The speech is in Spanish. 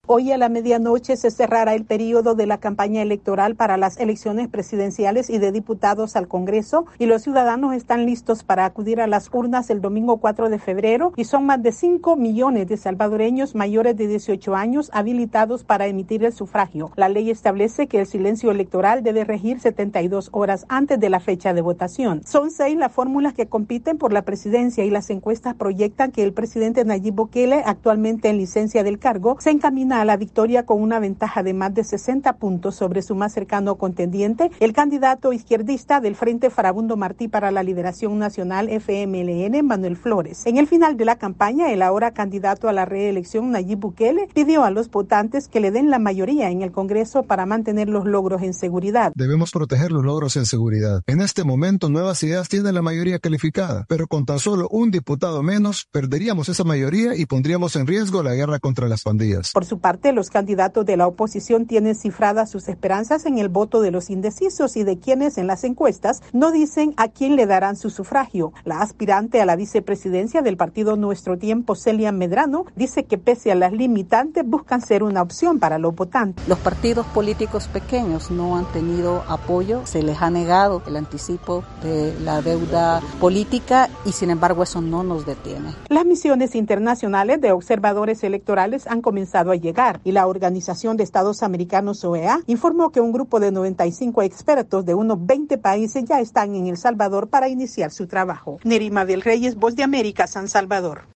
Hoy a la medianoche se cerrará el periodo de la campaña electoral para las elecciones presidenciales y de diputados al Congreso, y los ciudadanos están listos para acudir a las urnas el domingo 4 de febrero, y son más de 5 millones de salvadoreños mayores de 18 años habilitados para emitir el sufragio. La ley establece que el silencio electoral debe regir 72 horas antes de la fecha de votación. Son 6 las fórmulas que compiten por la presidencia, y las encuestas proyectan que el presidente Nayib Bukele, actualmente en licencia del cargo, se encamina a la victoria con una ventaja de más de 60 puntos sobre su más cercano contendiente, el candidato izquierdista del Frente Farabundo Martí para la Liberación Nacional FMLN, Manuel Flores. En el final de la campaña, el ahora candidato a la reelección Nayib Bukele pidió a los votantes que le den la mayoría en el Congreso para mantener los logros en seguridad. Debemos proteger los logros en seguridad. En este momento, Nuevas Ideas tiene la mayoría calificada, pero con tan solo un diputado menos, perderíamos esa mayoría y pondríamos en riesgo la guerra contra las pandillas. Por su parte, los candidatos de la oposición tienen cifradas sus esperanzas en el voto de los indecisos y de quienes en las encuestas no dicen a quién le darán su sufragio. La aspirante a la vicepresidencia del partido Nuestro Tiempo, Celia Medrano, dice que pese a las limitantes buscan ser una opción para los votantes. Los partidos políticos pequeños no han tenido apoyo, se les ha negado el anticipo de la deuda política y sin embargo eso no nos detiene. Las misiones internacionales de observadores electorales han comenzado a llegar, y la Organización de Estados Americanos, OEA, informó que un grupo de 95 expertos de unos 20 países ya están en El Salvador para iniciar su trabajo. Nerima del Reyes, Voz de América, San Salvador.